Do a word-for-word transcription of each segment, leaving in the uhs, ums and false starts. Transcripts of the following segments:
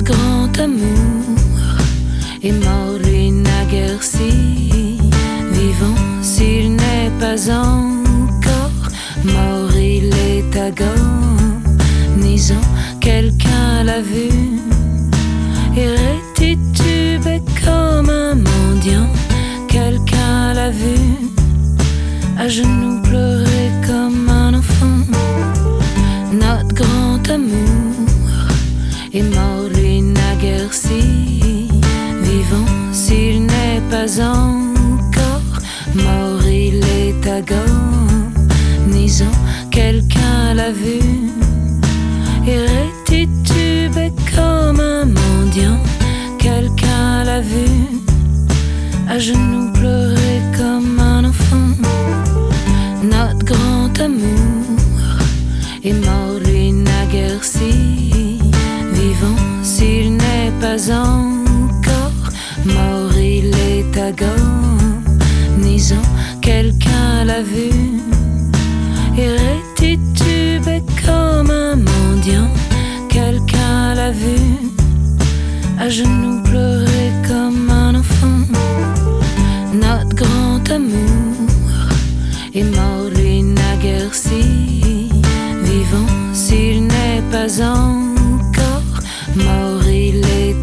grand amour est mort, lui naguère si vivant, s'il n'est pas encore mort, il est agonisant. Quelqu'un l'a vu, il rétitubait comme un mendiant. Quelqu'un l'a vu, à genoux pleurer comme un enfant. Notre grand amour est mort, lui naguère si vivant, s'il n'est pas encore mort, il est agonisant. Quelqu'un l'a vu, il rétitubait comme un mendiant. Quelqu'un l'a vu, à genoux pleurer comme un enfant. Notre grand amour est mort, lui naguère si vivant, s'il n'est pas encore mort, il est agonisant. Quelqu'un l'a vu, il rétitubait comme un mendiant. Quelqu'un l'a vu, à genoux pleurer comme un enfant. Notre grand amour est mort, lui naguère si vivant, s'il n'est pas encore mort, il est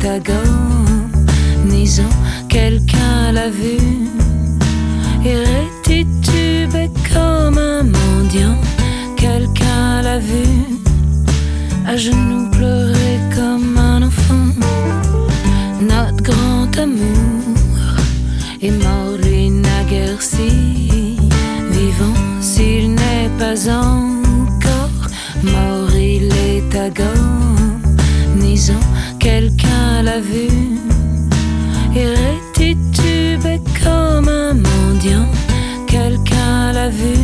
agonisant. Quelqu'un l'a vu, il rétitubait comme un mendiant. Quelqu'un l'a vu, à genoux pleurer comme un enfant. Notre grand amour est mort, lui naguère si vivant, s'il n'est pas encore mort, il est agonisant. Quelqu'un l'a vu, il rétitubait comme un mendiant. Quelqu'un l'a vu,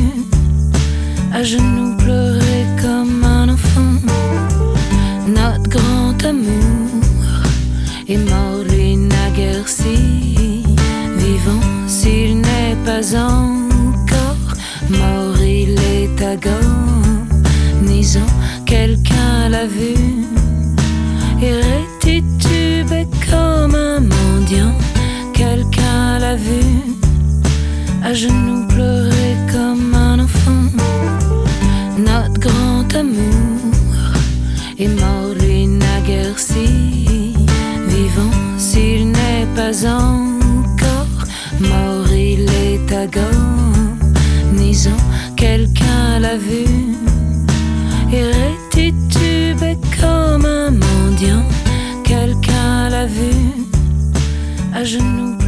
à genoux pleurer comme un enfant. Notre grand amour est mort, lui naguère si vivant, s'il n'est pas encore mort, il est agonisant. Quelqu'un l'a vu, il rétitubait comme un mendiant. Quelqu'un l'a vu, à genoux pleurer comme un enfant. Notre grand amour est mort, lui naguère si vivant, s'il n'est pas encore mort, il est agonisant. Quelqu'un l'a vu, il rétitubait comme un mendiant. Quelqu'un l'a vu, à genoux